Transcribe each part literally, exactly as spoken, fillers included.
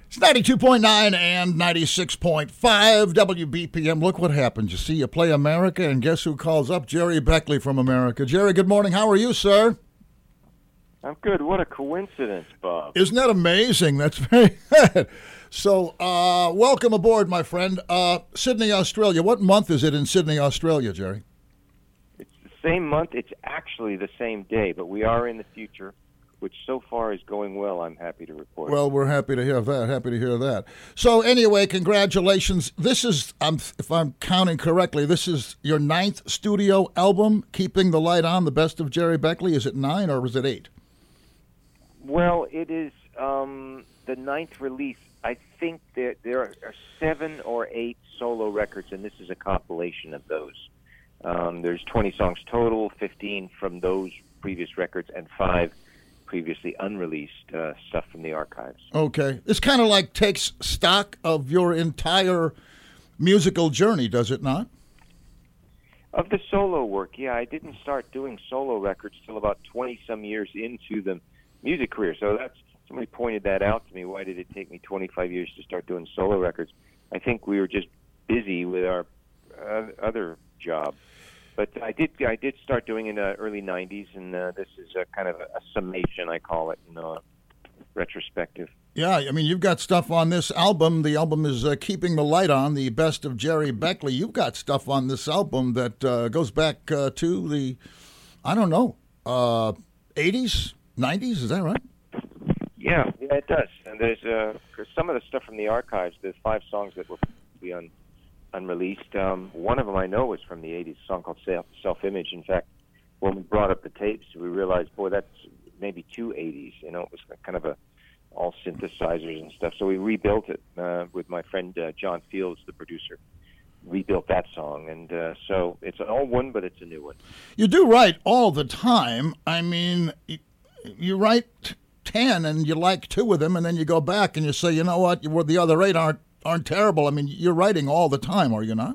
It's ninety-two point nine and ninety-six point five W B P M. Look what happens. You see, you play America, and guess who calls up? Jerry Beckley from America. Jerry, good morning. How are you, sir? I'm good. What a coincidence, Bob. Isn't that amazing? That's very good. So, uh, welcome aboard, my friend. Uh, Sydney, Australia. What month is it in Sydney, Australia, Jerry? It's the same month. It's actually the same day, but we are in the future, which so far is going well, I'm happy to report. Well, we're happy to hear that. Happy to hear that. So anyway, congratulations. This is, um, if I'm counting correctly, this is your ninth studio album, Keeping the Light On, the best of Jerry Beckley. Is it nine or is it eight? Well, it is um, the ninth release. I think that there are seven or eight solo records, and this is a compilation of those. Um, there's twenty songs total, fifteen from those previous records, and five previously unreleased uh, stuff from the archives. Okay. This kind of like takes stock of your entire musical journey, does it not? Of the solo work, yeah. I didn't start doing solo records till about twenty-some years into the music career. So that's somebody pointed that out to me. Why did it take me twenty-five years to start doing solo records? I think we were just busy with our uh, other job. But I did I did start doing it in the early nineties, and uh, this is a kind of a, a summation, I call it, you know, retrospective. Yeah, I mean, you've got stuff on this album. The album is uh, Keeping the Light On, the best of Jerry Beckley. You've got stuff on this album that uh, goes back uh, to the, I don't know, uh, eighties, nineties, is that right? Yeah, yeah, it does. And there's uh, some of the stuff from the archives, there's five songs that were probably on unreleased. Um, one of them I know was from the eighties, a song called Self, Self-Image. In fact, when we brought up the tapes, we realized, boy, that's maybe two eighties. You know, it was kind of a all synthesizers and stuff. So we rebuilt it uh, with my friend uh, John Fields, the producer. Rebuilt that song, and uh, so it's an old one, but it's a new one. You do write all the time. I mean, you write ten, and you like two of them, and then you go back and you say, you know what, the other eight aren't aren't terrible. I mean, you're writing all the time, are you not?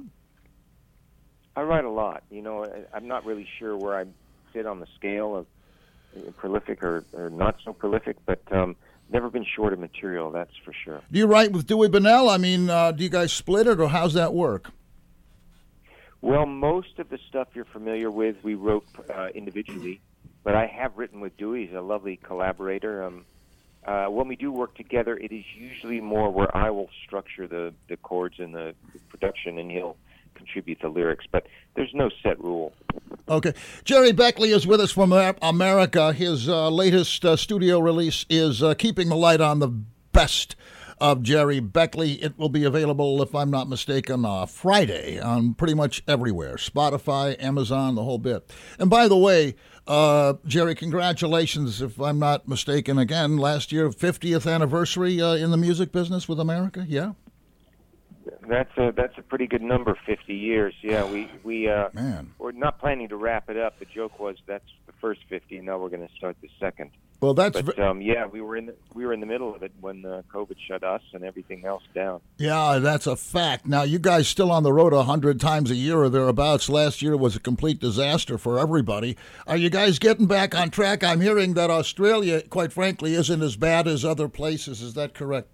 I write a lot. You know, I'm not really sure where I sit on the scale of prolific or, or not so prolific, but um, never been short of material, that's for sure. Do you write with Dewey Bunnell? I mean, uh, do you guys split it, or how's that work? Well, most of the stuff you're familiar with, we wrote uh, individually, but I have written with Dewey. He's a lovely collaborator. Um, Uh, when we do work together, it is usually more where I will structure the, the chords and the production, and he'll contribute the lyrics. But there's no set rule. Okay. Jerry Beckley is with us from America. His uh, latest uh, studio release is uh, Keeping the Light On, the best of Jerry Beckley. It will be available, if I'm not mistaken, uh, Friday on pretty much everywhere. Spotify, Amazon, the whole bit. And by the way, Uh, Jerry, congratulations, if I'm not mistaken, again, last year, fiftieth anniversary uh, in the music business with America, yeah? That's a, that's a pretty good number, fifty years. Yeah, we, we, uh, Man. we're not planning to wrap it up. The joke was that's the first fifty, and now we're going to start the second. Well, that's but um, yeah, we were in the, we were in the middle of it when uh, COVID shut us and everything else down. Yeah, that's a fact. Now, you guys still on the road a hundred times a year or thereabouts. Last year was a complete disaster for everybody. Are you guys getting back on track? I'm hearing that Australia, quite frankly, isn't as bad as other places. Is that correct?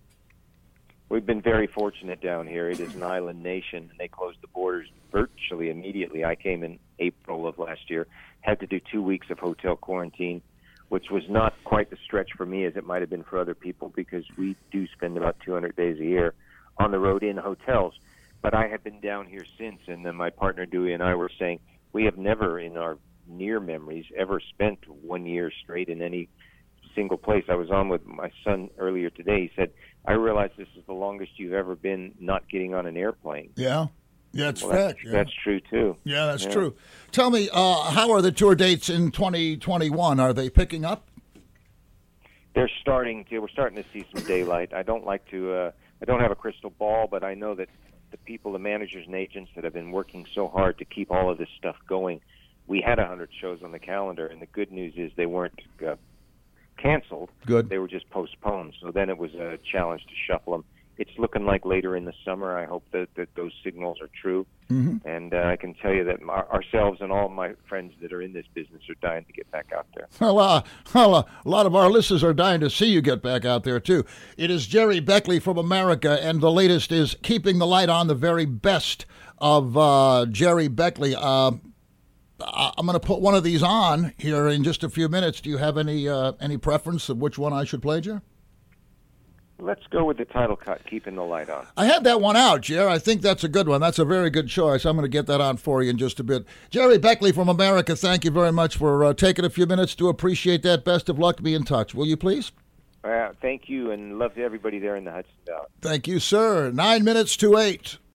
We've been very fortunate down here. It is an island nation, and they closed the borders virtually immediately. I came in April of last year, had to do two weeks of hotel quarantine, which was not quite the stretch for me as it might have been for other people, because we do spend about two hundred days a year on the road in hotels. But I have been down here since, and then my partner Dewey and I were saying we have never in our near memories ever spent one year straight in any single place. I was on with my son earlier today. He said, I realize this is the longest you've ever been not getting on an airplane. Yeah. Yeah, it's well, fact. That's, yeah. that's true, too. Yeah, that's yeah. true. Tell me, uh, how are the tour dates in twenty twenty-one? Are they picking up? They're starting to. We're starting to see some daylight. I don't like to, uh, I don't have a crystal ball, but I know that the people, the managers and agents that have been working so hard to keep all of this stuff going, we had one hundred shows on the calendar, and the good news is they weren't uh, canceled. Good. They were just postponed. So then it was a challenge to shuffle them it's looking like later in the summer. I hope that, that those signals are true. Mm-hmm. And uh, I can tell you that our, ourselves and all my friends that are in this business are dying to get back out there. Well, uh, well uh, a lot of our listeners are dying to see you get back out there, too. It is Jerry Beckley from America, and the latest is Keeping the Light On, the very best of uh, Jerry Beckley. Uh, I'm going to put one of these on here in just a few minutes. Do you have any uh, any preference of which one I should play, Jer? Let's go with the title cut, Keeping the Light On. I had that one out, Jer. I think that's a good one. That's a very good choice. I'm going to get that on for you in just a bit. Jerry Beckley from America, thank you very much for uh, taking a few minutes to appreciate that. Best of luck. Be in touch, will you please? Uh, thank you, and love to everybody there in the Hudson Valley. Thank you, sir. Nine minutes to eight.